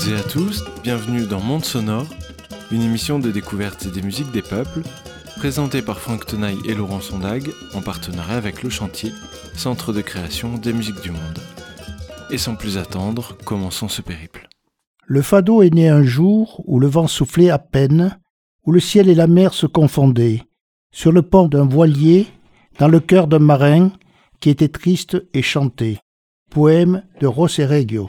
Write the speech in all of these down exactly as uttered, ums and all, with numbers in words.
toutes et à tous, bienvenue dans Monde Sonore, une émission de découverte des musiques des peuples, présentée par Franck Tenaille et Laurent Sondag, en partenariat avec Le Chantier, centre de création des musiques du monde. Et sans plus attendre, commençons ce périple. Le fado est né un jour où le vent soufflait à peine, où le ciel et la mer se confondaient, sur le pont d'un voilier, dans le cœur d'un marin qui était triste et chantait. Poème de Roseregio.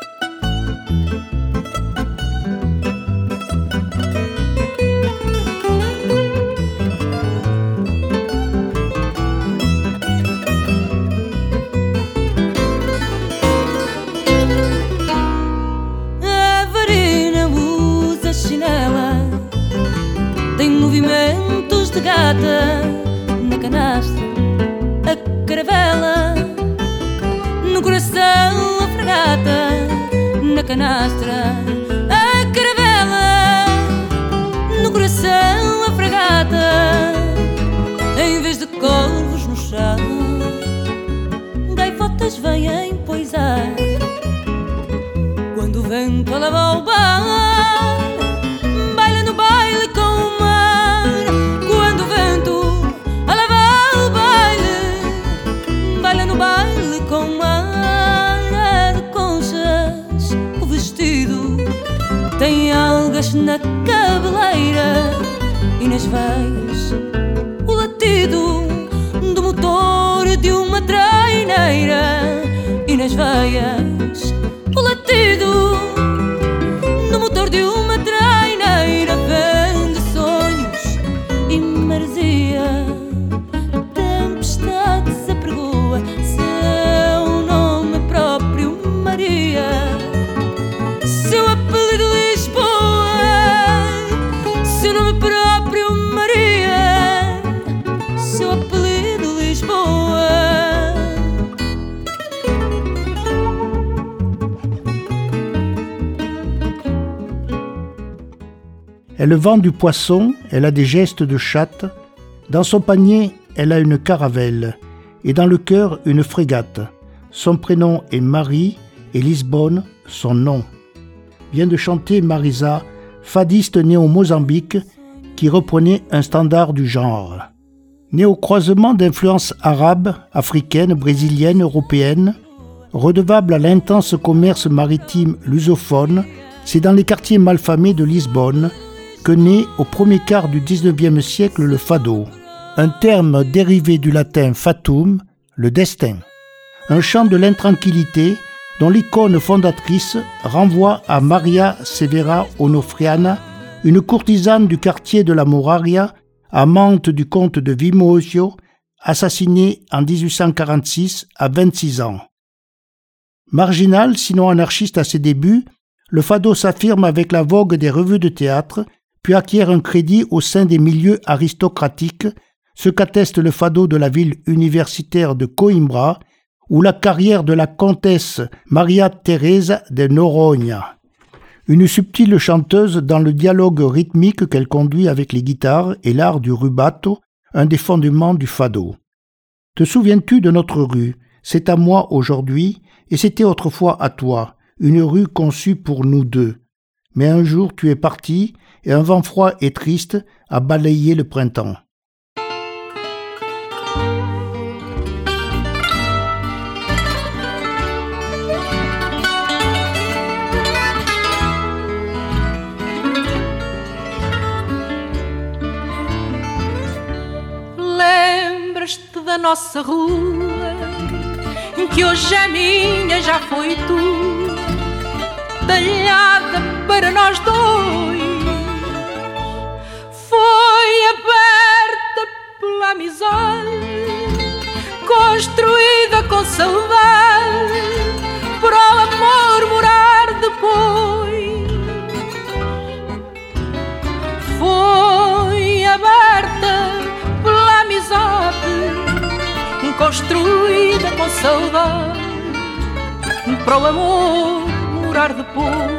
Na canastra, a caravela, no coração a fragata. Na canastra, a caravela, no coração a fragata. Em vez de corvos no chão, gaivotas vêm poisar. Quando o vento leva o bar, baila no baile com o mar. Baile com mar de conchas, o vestido tem algas na cabeleira e nas veias o latido do motor de uma traineira. E nas veias o latido do motor de uma traineira. Vem de sonhos e maresia, tempestades apregoa seu nome próprio, Maria. Seu apelido Lisboa, seu nome próprio, Maria. Seu apelido Lisboa. Elle vend du poisson, elle a des gestes de chatte. Dans son panier, elle a une caravelle. Et dans le cœur, une frégate. Son prénom est Marie et Lisbonne, son nom. Vient de chanter Marisa, fadiste née au Mozambique, qui reprenait un standard du genre. Née au croisement d'influences arabes, africaines, brésiliennes, européennes, redevable à l'intense commerce maritime lusophone, c'est dans les quartiers malfamés de Lisbonne que naît au premier quart du dix-neuvième siècle le fado. Un terme dérivé du latin fatum, le destin. Un chant de l'intranquillité dont l'icône fondatrice renvoie à Maria Severa Onofriana, une courtisane du quartier de la Moraria, amante du comte de Vimosio, assassinée en dix-huit cent quarante-six à vingt-six ans. Marginal, sinon anarchiste à ses débuts, le fado s'affirme avec la vogue des revues de théâtre, puis acquiert un crédit au sein des milieux aristocratiques, ce qu'atteste le fado de la ville universitaire de Coimbra, ou la carrière de la comtesse Maria Teresa de Noronha. Une subtile chanteuse dans le dialogue rythmique qu'elle conduit avec les guitares et l'art du rubato, un des fondements du fado. Te souviens-tu de notre rue ? C'est à moi aujourd'hui, et c'était autrefois à toi, une rue conçue pour nous deux. Mais un jour tu es parti, et un vent froid et triste a balayé le printemps. Lembras-te da nossa rua, que hoje é minha, já foi tua, talhada para nós dois, foi aberta pela amizade, construída com saudade, para o amor morar depois. Foi aberta pela amizade, construída com saudade, para o amor morar depois.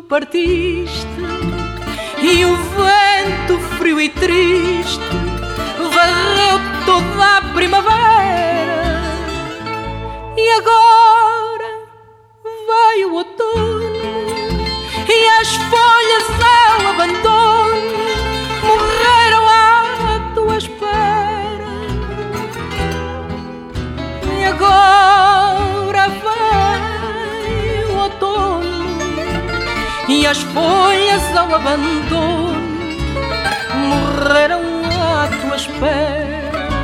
partiste, e o vento frio e triste varreu toda a primavera. E agora veio o outono e as folhas ao abandono morreram à tua espera. E agora veio o outono e as folhas ao abandono morreram à tua espera.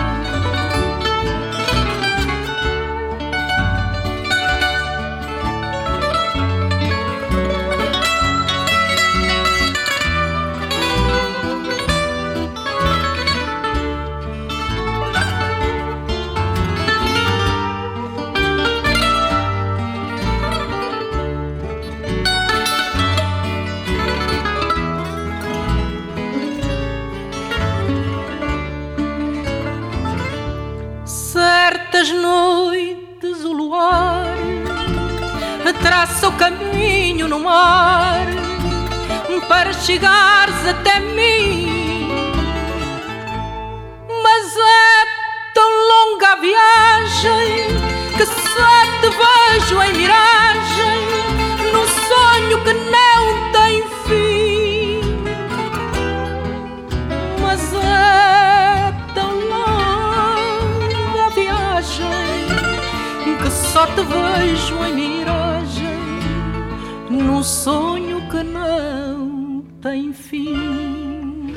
Certas noites o luar traça o caminho no mar para chegares até mim, mas é tão longa a viagem que só te vejo em miragem, num sonho que não tem fim. Mas é tão longa a viagem que só te vejo em miragem, num sonho que não tem fim.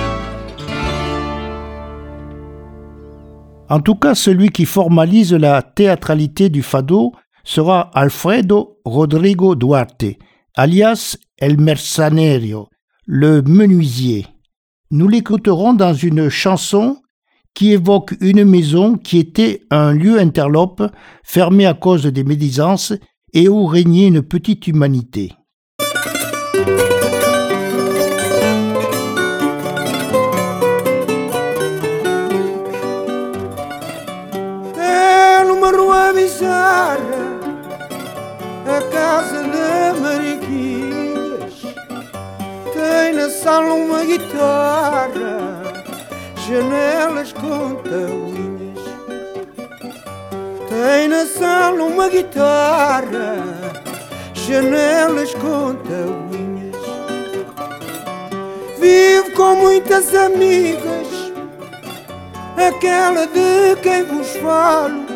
En tout cas, celui qui formalise la théâtralité du fado sera Alfredo Rodrigo Duarte, alias El Mercenario, le menuisier. Nous l'écouterons dans une chanson qui évoque une maison qui était un lieu interlope fermé à cause des médisances et où régnait une petite humanité. É numa rua bizarra, a casa de Mariquinhas, tem na sala uma guitarra, janelas com tabuinhas. Tem na sala uma guitarra, janelas com tabuinhas. Vive com muitas amigas, aquela de quem vos falo,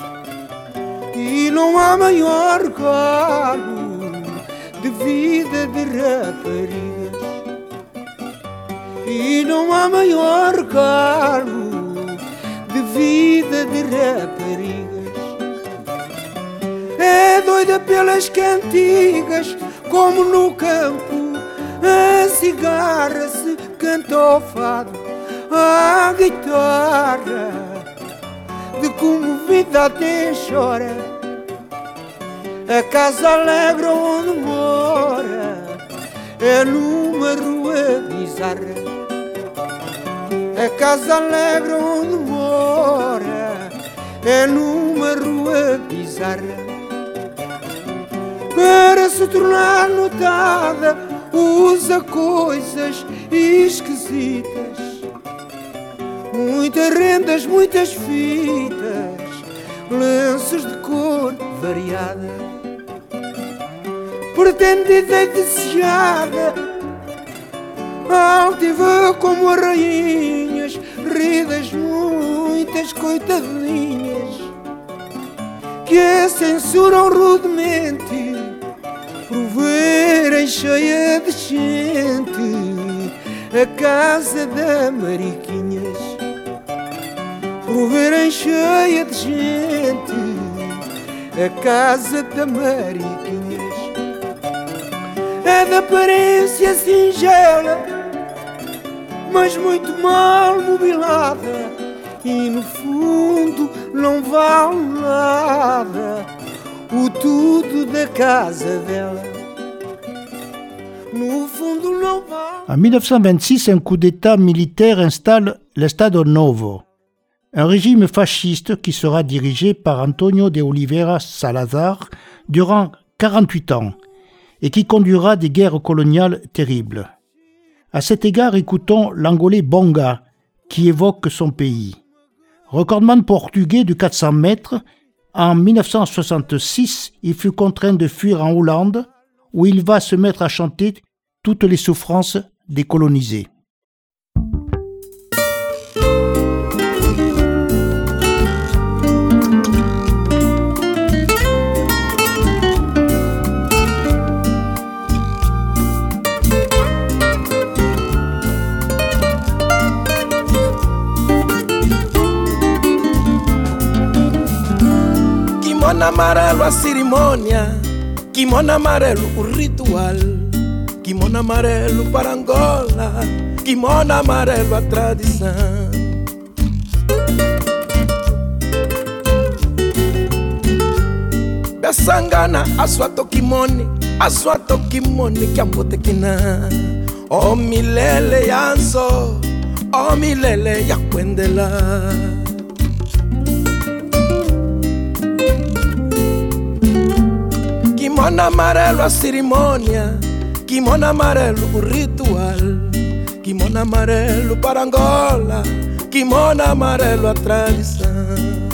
e não há maior galo de vida de raparigas. E não há maior galo de vida de raparigas. É doida pelas cantigas, como no campo a cigarra se canta ao fado, a guitarra de comovida até chora. A casa alegre onde mora é numa rua bizarra. A casa alegre onde mora é numa rua bizarra. Para se tornar notada usa coisas esquisitas, muitas rendas, muitas fitas, lenços de cor variada, pretendida e desejada, altiva como as rainhas, ridas muitas coitadinhas, que a censuram rudemente por verem cheia de gente a casa da Mariquinhas. Por verem cheia de gente a casa da Mariquinhas. É de aparência singela, mas muito mal mobilada, e no fundo não vale nada o tudo da casa dela. No fundo não vale. En mille neuf cent vingt-six, un coup d'État militaire installe l'Estado Novo, un régime fasciste qui sera dirigé par Antonio de Oliveira Salazar durant quarante-huit ans et qui conduira des guerres coloniales terribles. À cet égard, écoutons l'Angolais Bonga, qui évoque son pays. Recordman portugais de quatre cents mètres, en dix-neuf cent soixante-six, il fut contraint de fuir en Hollande, où il va se mettre à chanter toutes les souffrances des colonisés. Kimono amarelo a cerimônia, kimono amarelo o ritual, kimono amarelo para Angola, kimono amarelo a tradição. Besangana aswato kimoni, aswato kimoni kiambotekina. O milele yanso, o milele yakwendela. Kimono amarelo a cerimônia, kimono amarelo o ritual, kimono amarelo para Angola, kimono amarelo a tradição.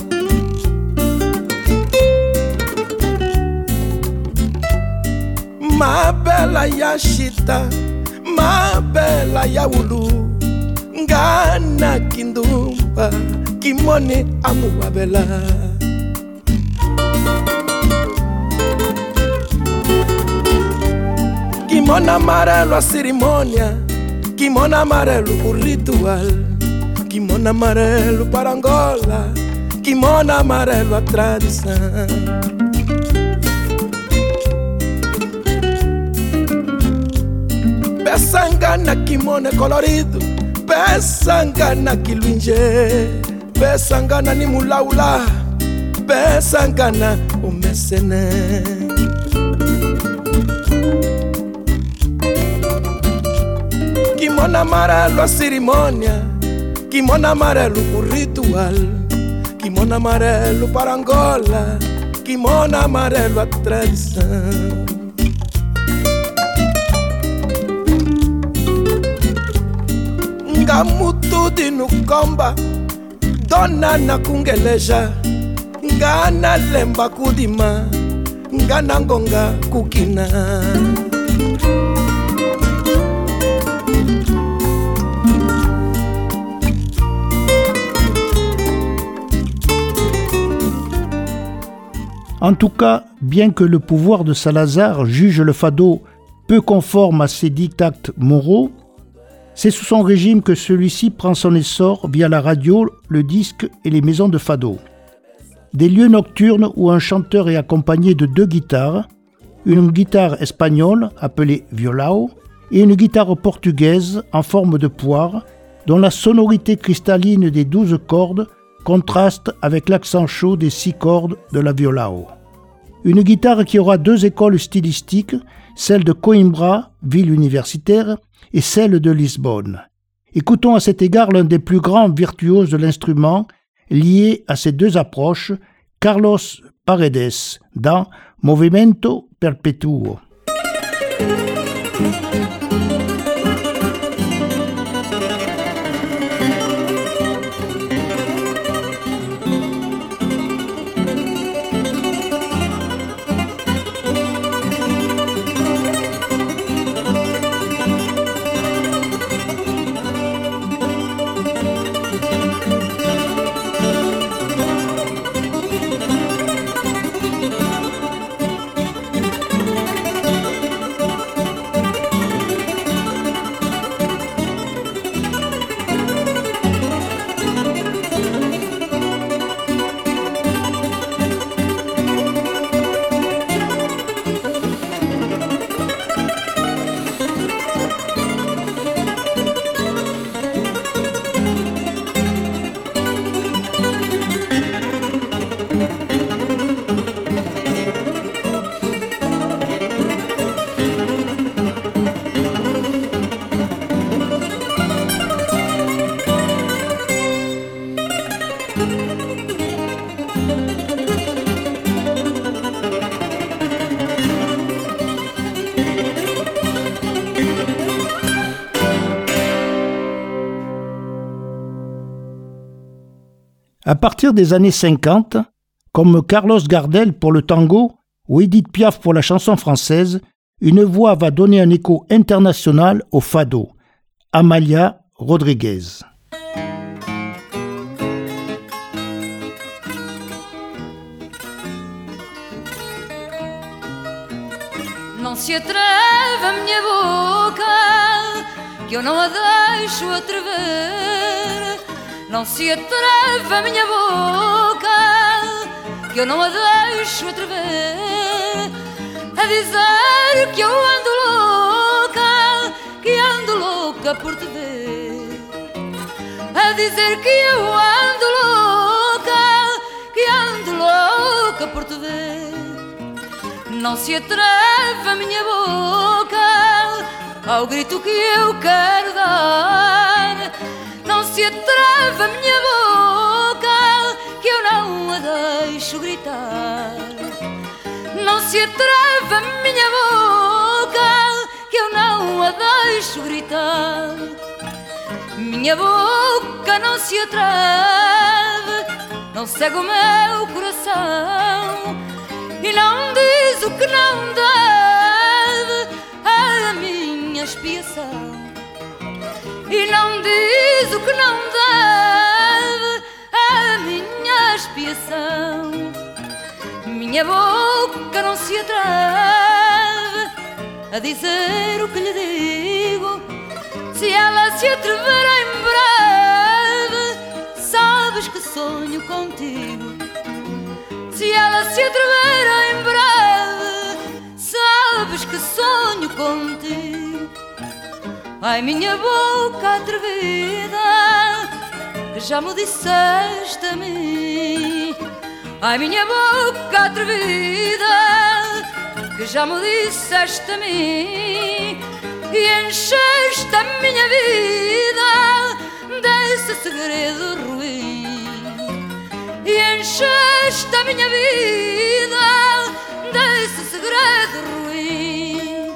Ma bela ya chita, ma bela ya ulu, ngana kindumba, kimoni amuwa bela. Kimono amarelo a cerimônia, kimono amarelo o ritual, kimono amarelo para Angola, kimono amarelo a tradição. Besangana kimono colorido, besangana kilwinje, besangana ni mulaula, besangana o mecene. Kimono amarelo a cerimônia, kimono amarelo o ritual, kimono amarelo para Angola, kimono amarelo a tradição. Ngamutudi no komba, dona na kungeleja, ngana lemba kudima, ngana ngonga kukina. En tout cas, bien que le pouvoir de Salazar juge le fado peu conforme à ses dictats moraux, c'est sous son régime que celui-ci prend son essor via la radio, le disque et les maisons de fado. Des lieux nocturnes où un chanteur est accompagné de deux guitares, une guitare espagnole appelée violao et une guitare portugaise en forme de poire dont la sonorité cristalline des douze cordes contraste avec l'accent chaud des six cordes de la violao. Une guitare qui aura deux écoles stylistiques, celle de Coimbra, ville universitaire, et celle de Lisbonne. Écoutons à cet égard l'un des plus grands virtuoses de l'instrument, lié à ces deux approches, Carlos Paredes, dans Movimento Perpetuo. À partir des années cinquante, comme Carlos Gardel pour le tango ou Edith Piaf pour la chanson française, une voix va donner un écho international au fado, Amalia Rodrigues. Não se atreve a minha boca, que eu não a deixo atrever. Não se atreve a minha boca, que eu não a deixo atrever. A dizer que eu ando louca, que ando louca por te ver. A dizer que eu ando louca, que ando louca por te ver. Não se atreve a minha boca ao grito que eu quero dar. Não se atreve a minha boca, que eu não a deixo gritar. Não se atreve a minha boca, que eu não a deixo gritar. Minha boca não se atreve, não cega o meu coração e não diz o que não deve à minha expiação. E não diz o que não deve à minha expiação. Minha boca não se atreve a dizer o que lhe digo. Se ela se atrever em breve, sabes que sonho contigo. Se ela se atrever em breve, sabes que sonho contigo. Ai, minha boca atrevida, que já me disseste a mim. Ai, minha boca atrevida, que já me disseste a mim. E encheste a minha vida desse segredo ruim. E encheste a minha vida desse segredo ruim.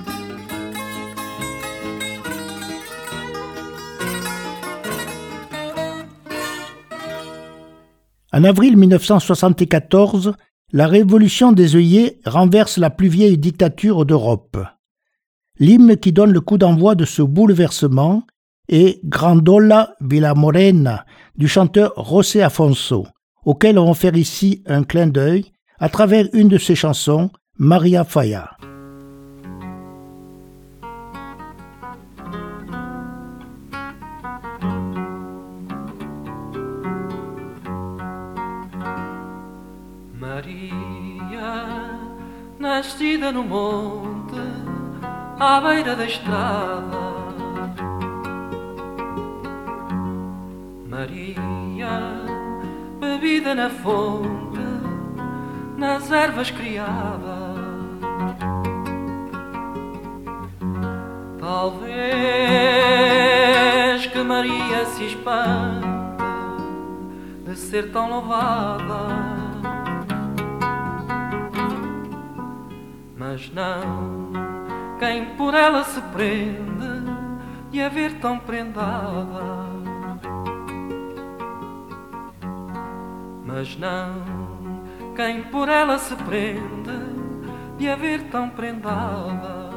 En avril mille neuf cent soixante-quatorze, la révolution des œillets renverse la plus vieille dictature d'Europe. L'hymne qui donne le coup d'envoi de ce bouleversement est Grandola Villamorena du chanteur José Afonso, auquel on va faire ici un clin d'œil à travers une de ses chansons, Maria Faya. Maria, nascida no monte, à beira da estrada. Maria, bebida na fonte, nas ervas criada. Talvez que Maria se espante de ser tão louvada, mas não quem por ela se prende de a ver tão prendada. Mas não quem por ela se prende de a ver tão prendada.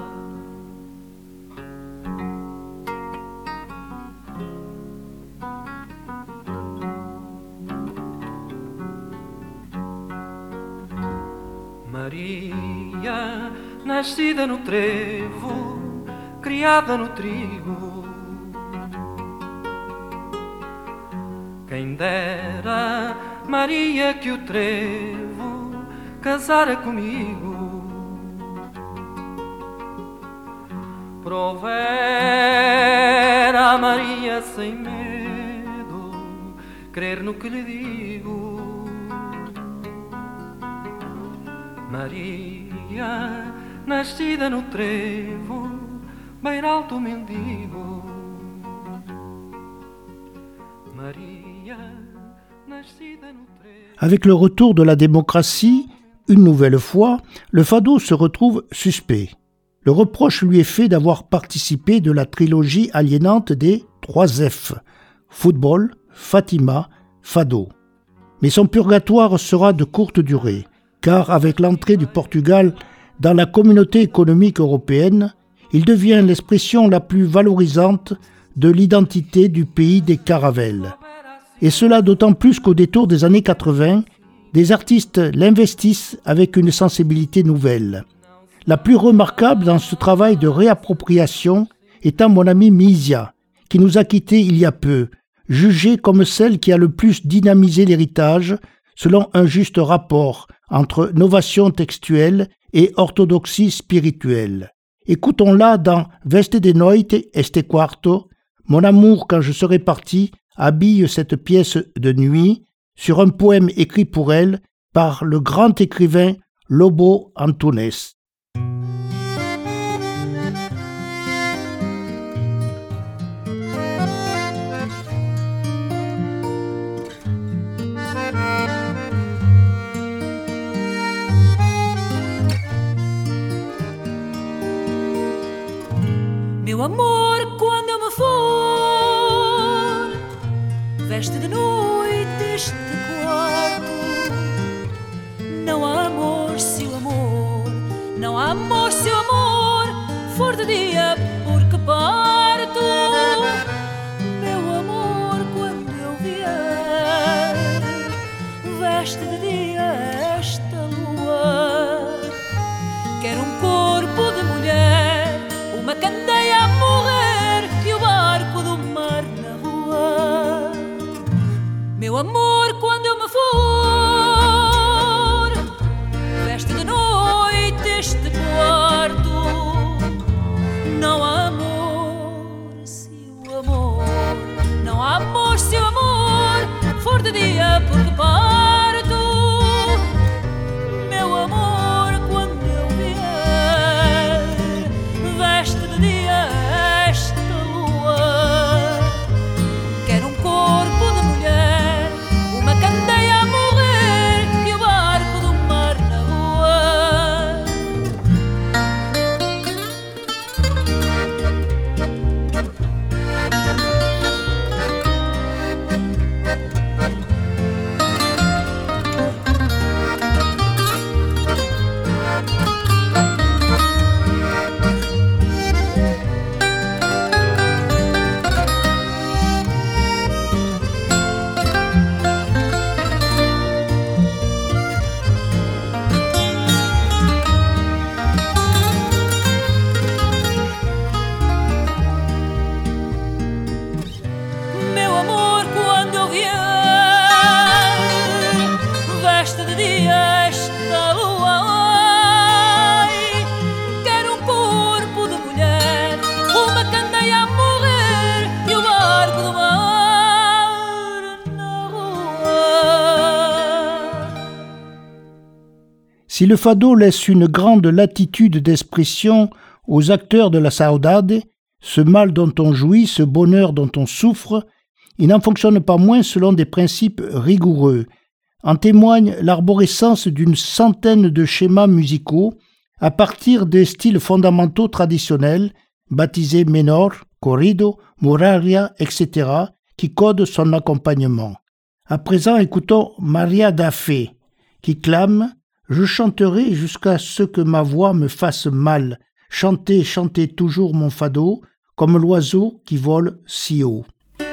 Maria, nascida no trevo, criada no trigo. Quem dera, Maria, que o trevo casara comigo. Provera a Maria sem medo, crer no que lhe digo. Maria, nascida no trevo, bem alto mendigo. Maria, nascida no trevo. Avec le retour de la démocratie, une nouvelle fois, le fado se retrouve suspect. Le reproche lui est fait d'avoir participé de la trilogie aliénante des trois F, football, Fatima, fado. Mais son purgatoire sera de courte durée, car avec l'entrée du Portugal dans la communauté économique européenne, il devient l'expression la plus valorisante de l'identité du pays des caravelles. Et cela d'autant plus qu'au détour des années quatre-vingts, des artistes l'investissent avec une sensibilité nouvelle. La plus remarquable dans ce travail de réappropriation étant mon amie Misia, qui nous a quittés il y a peu, jugée comme celle qui a le plus dynamisé l'héritage selon un juste rapport entre novation textuelle et orthodoxie spirituelle. Écoutons-la dans Veste de noite este quarto, Mon amour quand je serai parti habille cette pièce de nuit sur un poème écrit pour elle par le grand écrivain Lobo Antunes. Meu amor, quando eu me for, veste de noite este quarto. Não há amor se o amor, não há amor se o amor for de dia, porque parto. Meu amor, quando eu vier, veste de dia esta lua. Quero um corpo de mulher, uma candeia a morrer e o barco do mar na rua. Meu amor, quando eu me for, veste de noite este quarto. Não há amor se o amor, não há amor se o amor for de dia, porque parto. Meu amor, quando eu vier, veste de dia esta lua. Quero um corpo de mulher, uma candeia a morrer e o barco do mar na rua. Meu amor, quando eu vier, veste de dia esta lua. Ai, quero um corpo de mulher, uma candeia a morrer e o barco do mar na rua. Si le fado laisse une grande latitude d'expression aux acteurs de la saudade, ce mal dont on jouit, ce bonheur dont on souffre, il n'en fonctionne pas moins selon des principes rigoureux. En témoigne l'arborescence d'une centaine de schémas musicaux à partir des styles fondamentaux traditionnels, baptisés menor, corrido, muraria, et cetera, qui codent son accompagnement. À présent, écoutons Maria da Fé, qui clame « Je chanterai jusqu'à ce que ma voix me fasse mal, chanter, chanter toujours mon fado, comme l'oiseau qui vole si haut. »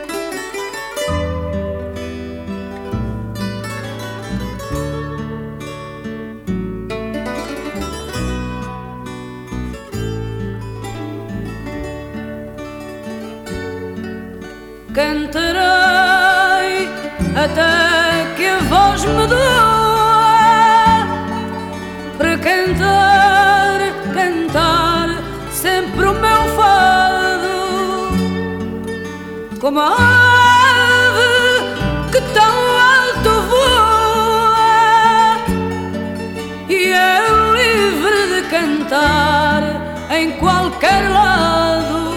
Cantarei até que a voz me doa, para cantar, cantar sempre o meu fado, como a ave que tão alto voa e é livre de cantar em qualquer lado.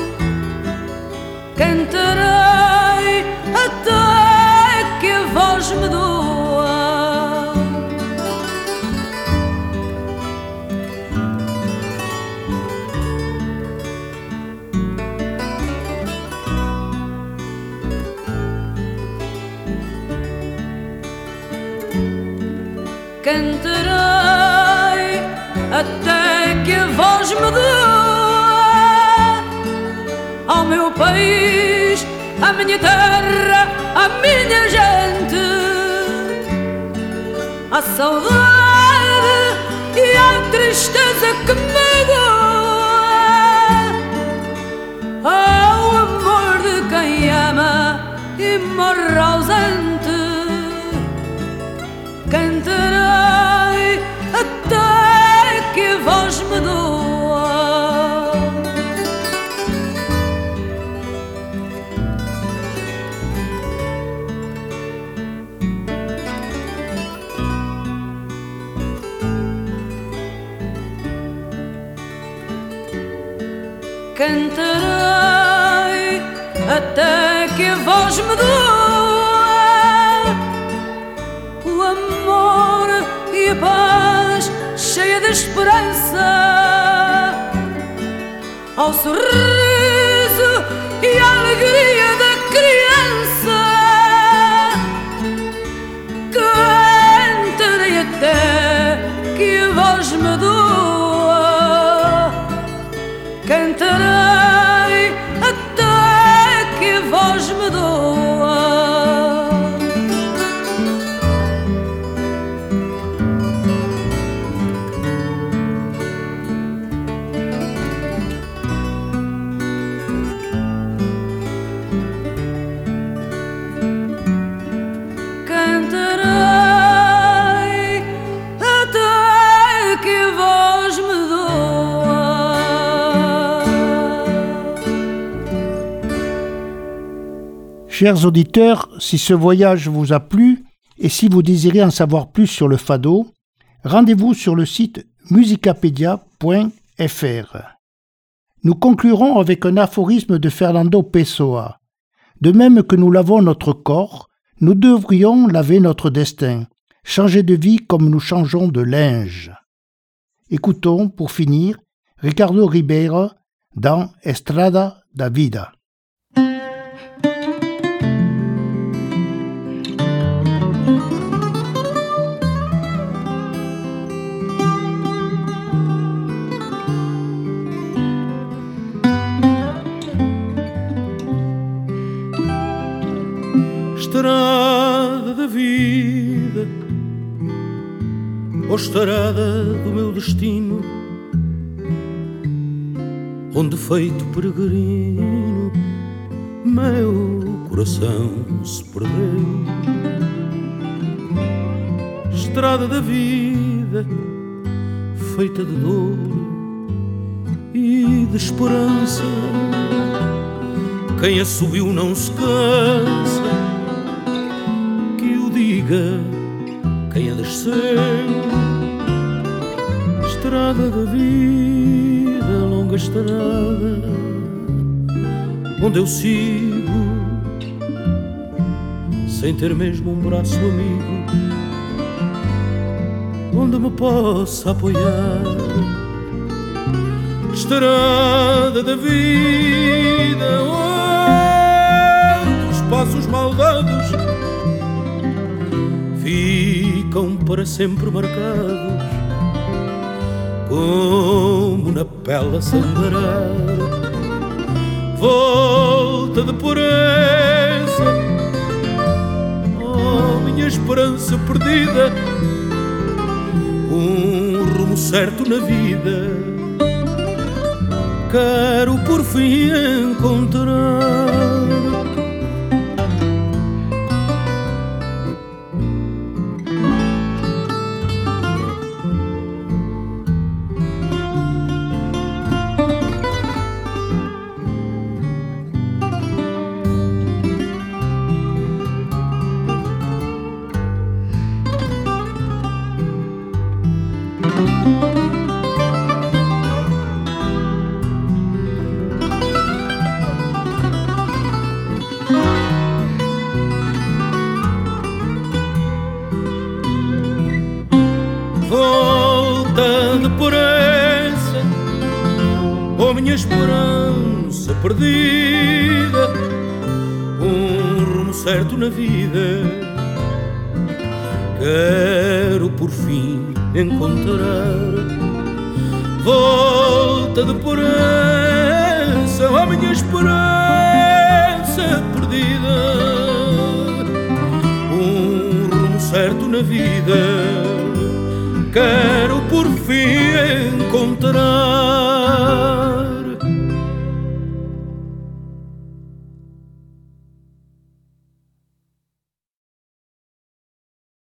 Cantarei até que a voz me doa. cantarei até que a voz me doa ao meu país, à minha terra, à minha gente, à saudade e à tristeza que me doa, ao amor de quem ama e morre ausente. Cantarei até que a voz me doa. Cantarei até que a voz me doa, o amor e a paz cheia de esperança, ao sorriso e à alegria da criança. Cantarei até que a voz me doa, cantarei até que a voz me doa. Chers auditeurs, si ce voyage vous a plu et si vous désirez en savoir plus sur le fado, rendez-vous sur le site musicapedia point f r. Nous conclurons avec un aphorisme de Fernando Pessoa. De même que nous lavons notre corps, nous devrions laver notre destin, changer de vie comme nous changeons de linge. Écoutons, pour finir, Ricardo Ribeira dans Estrada da Vida. Estrada da vida, ó estrada do meu destino, onde feito peregrino meu coração se perdeu. Estrada da vida, feita de dor e de esperança, quem a subiu não se cansa, diga quem a desceu. Estrada da vida, longa estrada, onde eu sigo, sem ter mesmo um braço amigo, onde me possa apoiar. Estrada da vida, onde os passos maldados ficam para sempre marcados, como na pele a sangrar. Volta de pureza, oh minha esperança perdida, um rumo certo na vida, quero por fim encontrar. Esperança perdida, um rumo certo na vida, quero por fim encontrar volta de esperança à minha esperança perdida, um rumo certo na vida quero por fim encontrar.